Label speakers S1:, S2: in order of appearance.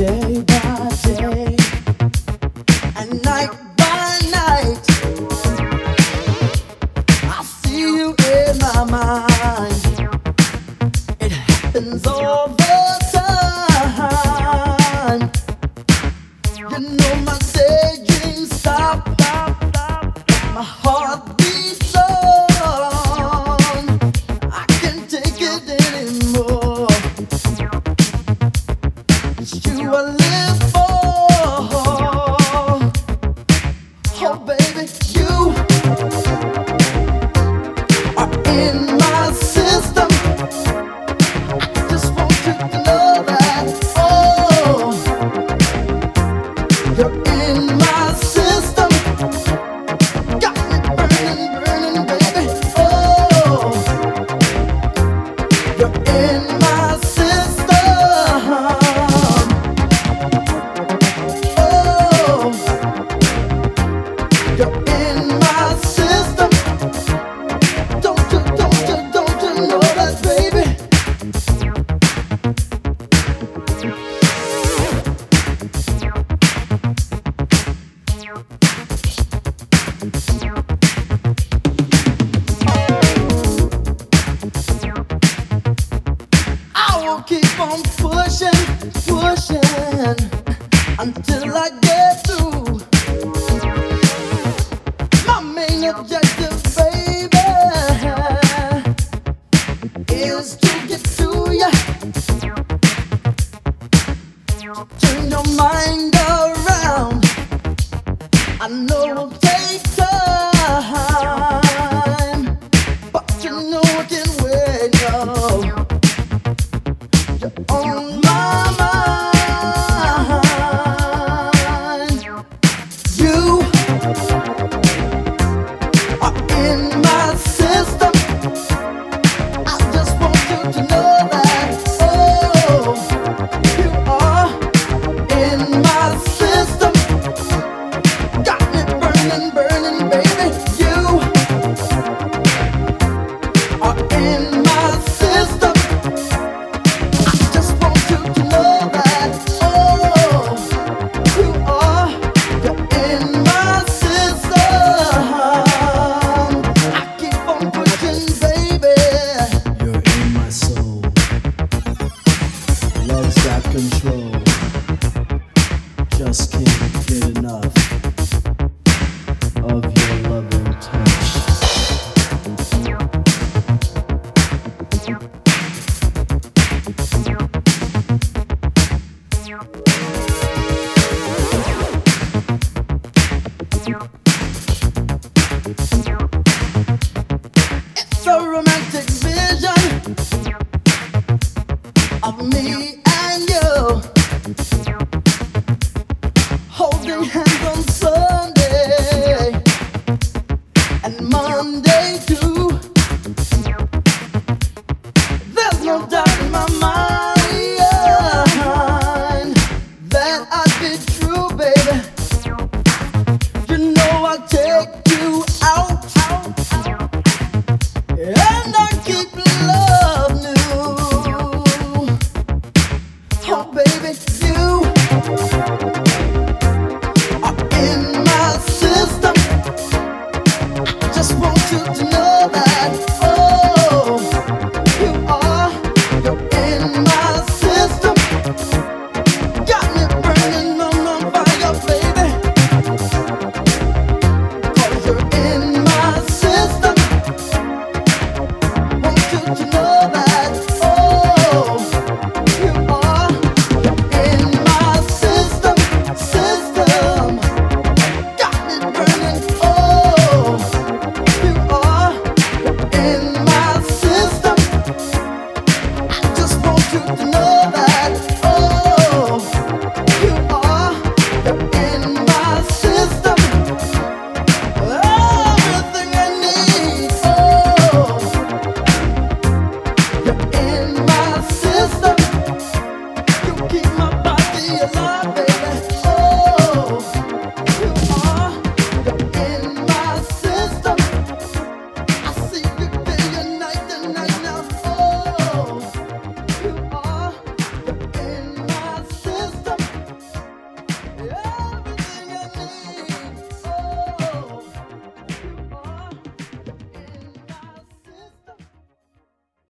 S1: day by day and night by night. I see you in my mind. It happens all the time. You know my daydreams stop. My heart beats on. I can't take it anymore. It's you I live for. Oh baby, you are in my system. I just want you to know that. Oh, you're in my system. Got me burning, burning, baby. Oh, you're in my system. Oh, you're in my system. Don't you know that, baby? I will keep on pushing, pushing until I get through. My main objective, baby, is to get to ya. Turn your mind around. I know it'll take time, but you know I can wait. No. You're on my mind. You are in my system. I just want you to know that. Oh, you are in my system. Got me burning, burning, baby. You are in my system. I just want you to know that. Oh, you are. You're in my system. I keep on pushing, baby.
S2: You're in my soul. Love's got control. Just can't get enough of your loving touch.
S1: It's a romantic vision of me and you holding hands on Sunday and Monday too. There's no doubt in my mind that I'd be true, baby. You know I'll take you out. And I keep love new. Oh baby, you are in my system. I just want you to know